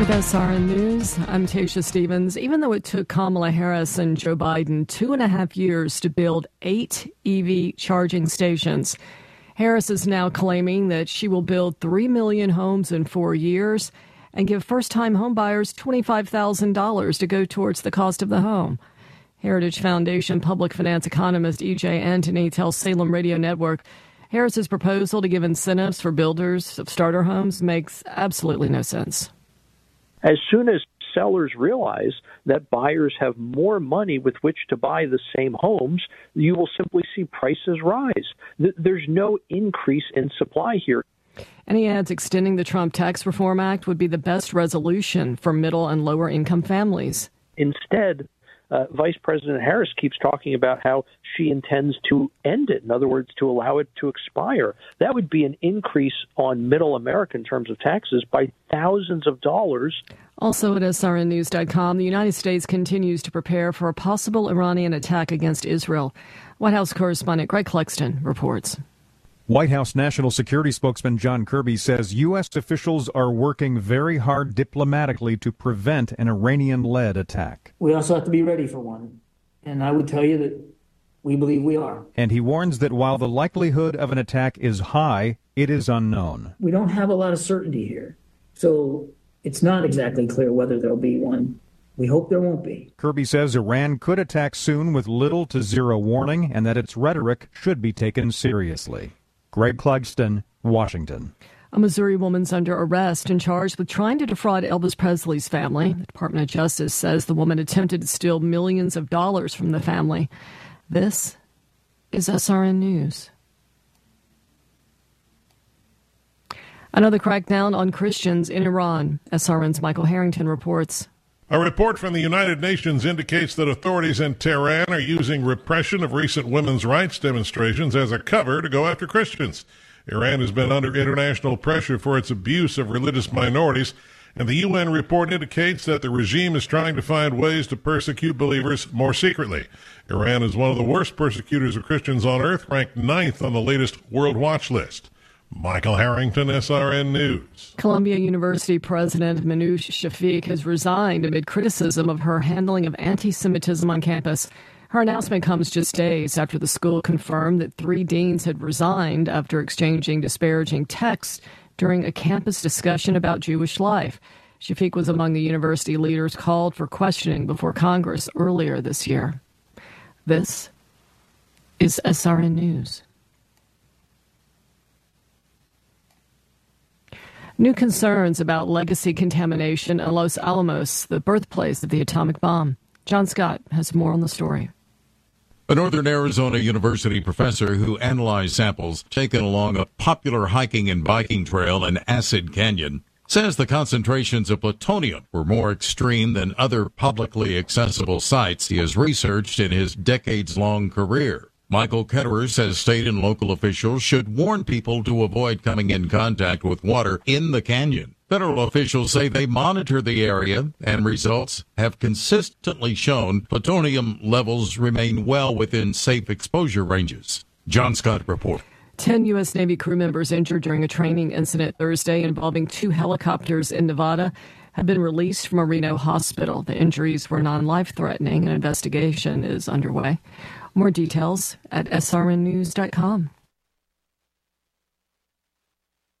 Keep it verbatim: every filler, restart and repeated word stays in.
With S R N News, I'm Tasha Stevens. Even though it took Kamala Harris and Joe Biden two and a half years to build eight E V charging stations, Harris is now claiming that she will build three million homes in four years and give first-time homebuyers twenty-five thousand dollars to go towards the cost of the home. Heritage Foundation public finance economist E J Antony tells Salem Radio Network Harris's proposal to give incentives for builders of starter homes makes absolutely no sense. As soon as sellers realize that buyers have more money with which to buy the same homes, you will simply see prices rise. There's no increase in supply here. And he adds extending the Trump Tax Reform Act would be the best resolution for middle and lower income families. Instead, uh, Vice President Harris keeps talking about how she intends to end it. In other words, to allow it to expire. That would be an increase on middle America in terms of taxes by thousands of dollars. Also at S R N news dot com, the United States continues to prepare for a possible Iranian attack against Israel. White House correspondent Greg Clugston reports. White House National Security spokesman John Kirby says U S officials are working very hard diplomatically to prevent an Iranian-led attack. We also have to be ready for one. And I would tell you that we believe we are. And he warns that while the likelihood of an attack is high, it is unknown. We don't have a lot of certainty here. So it's not exactly clear whether there'll be one. We hope there won't be. Kirby says Iran could attack soon with little to zero warning and that its rhetoric should be taken seriously. Greg Clugston, Washington. A Missouri woman's under arrest and charged with trying to defraud Elvis Presley's family. The Department of Justice says the woman attempted to steal millions of dollars from the family. This is S R N News. Another crackdown on Christians in Iran. S R N's Michael Harrington reports. A report from the United Nations indicates that authorities in Tehran are using repression of recent women's rights demonstrations as a cover to go after Christians. Iran has been under international pressure for its abuse of religious minorities, and the U N report indicates that the regime is trying to find ways to persecute believers more secretly. Iran is one of the worst persecutors of Christians on earth, ranked ninth on the latest World Watch list. Michael Harrington, S R N News. Columbia University President Minouche Shafik has resigned amid criticism of her handling of anti-Semitism on campus. Her announcement comes just days after the school confirmed that three deans had resigned after exchanging disparaging texts during a campus discussion about Jewish life. Shafik was among the university leaders called for questioning before Congress earlier this year. This is S R N News. New concerns about legacy contamination in Los Alamos, the birthplace of the atomic bomb. John Scott has more on the story. A Northern Arizona University professor who analyzed samples taken along a popular hiking and biking trail in Acid Canyon says the concentrations of plutonium were more extreme than other publicly accessible sites he has researched in his decades-long career. Michael Ketterer says state and local officials should warn people to avoid coming in contact with water in the canyon. Federal officials say they monitor the area, and results have consistently shown plutonium levels remain well within safe exposure ranges. John Scott reports. Ten U S. Navy crew members injured during a training incident Thursday involving two helicopters in Nevada have been released from a Reno hospital. The injuries were non-life-threatening. An investigation is underway. More details at S R N news dot com.